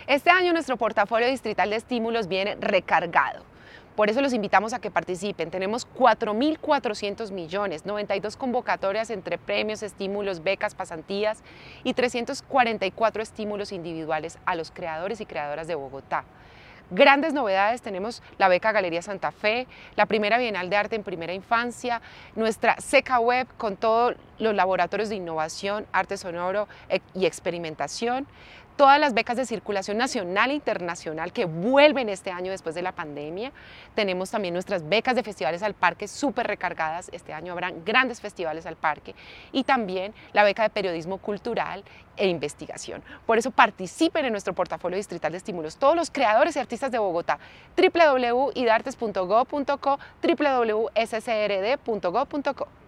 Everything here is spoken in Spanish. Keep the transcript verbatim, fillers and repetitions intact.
Este año nuestro portafolio distrital de estímulos viene recargado. Por eso los invitamos a que participen. Tenemos cuatro mil cuatrocientos millones, noventa y dos convocatorias entre premios, estímulos, becas, pasantías y trescientos cuarenta y cuatro estímulos individuales a los creadores y creadoras de Bogotá. Grandes novedades, tenemos la beca Galería Santa Fe, la primera Bienal de Arte en Primera Infancia, nuestra SECA Web con todos los laboratorios de innovación, arte sonoro y experimentación, todas las becas de circulación nacional e internacional que vuelven este año después de la pandemia. Tenemos también nuestras becas de festivales al parque súper recargadas, este año habrán grandes festivales al parque, y también la beca de periodismo cultural e investigación. Por eso participen en nuestro portafolio distrital de estímulos, todos los creadores y artistas de Bogotá, w w w punto idartes punto gob punto co, w w w punto s c r d punto gob punto co.